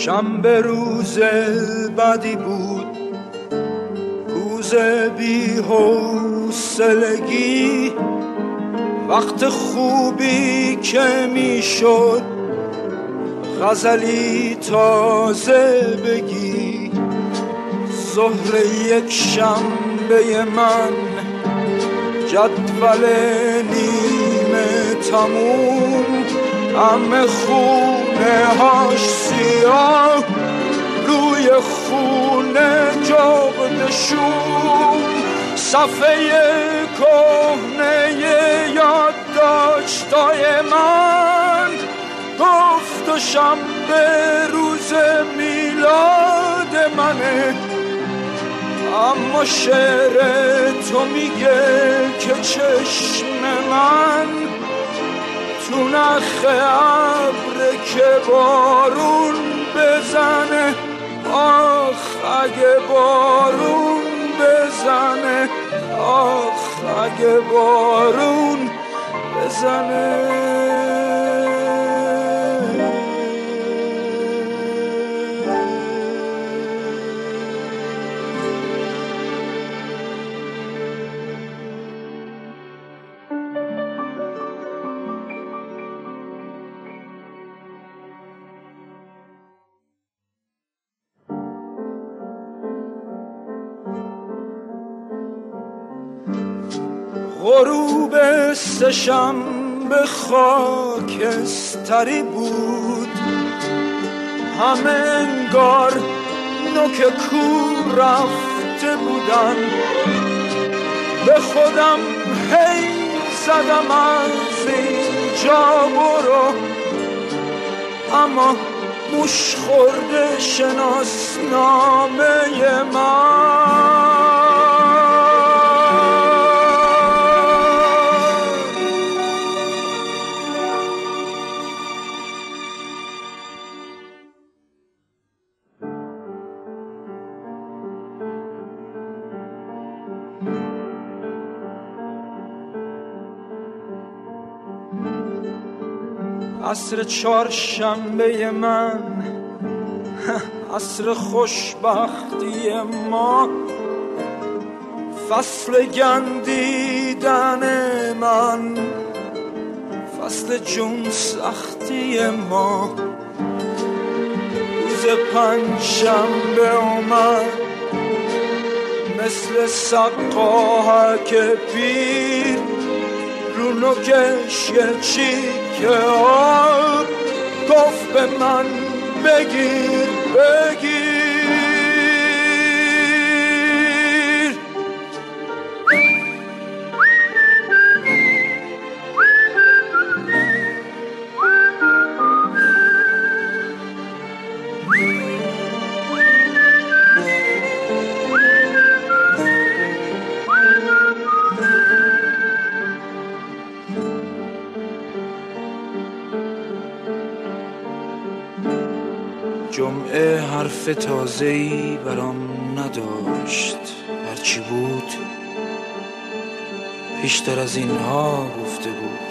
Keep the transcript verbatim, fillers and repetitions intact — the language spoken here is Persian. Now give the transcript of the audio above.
شنبه روز بدی بود، روز بی حوصلگی، وقت خوبی که میشد غزلی تازه بگی. ظهر یک شنبه من، جدول نیمه تموم، همه خونه هاش سیاه، روی خونه جغد شوم، صفحه کهنه یادداشتای من گفت و شنبه روز میلاد منه. اما شعر تو میگه که چشم من تو نخ ابر که بارون بزنه، آخ اگه بارون بزنه، آخ اگه بارون بزنه. غروب سه‌شنبه خاکستری بود، همه انگار نوک کو رفته بودن. به خودم هی زدم از اینجا برو، اما موش خورده شناسنامه من. عصر چهارشنبه من، عصر خوشبختی ما، فصل گندیدن من، فصل جون سختی ما. روز پنجشنبه اومد مثل سقاهک پیر، رو نوکش یه چیکه آب گفت به من بگیر بگیر. جمعه حرف تازه‌ای برام نداشت، هرچی بود پیشتر از اینها گفته بود.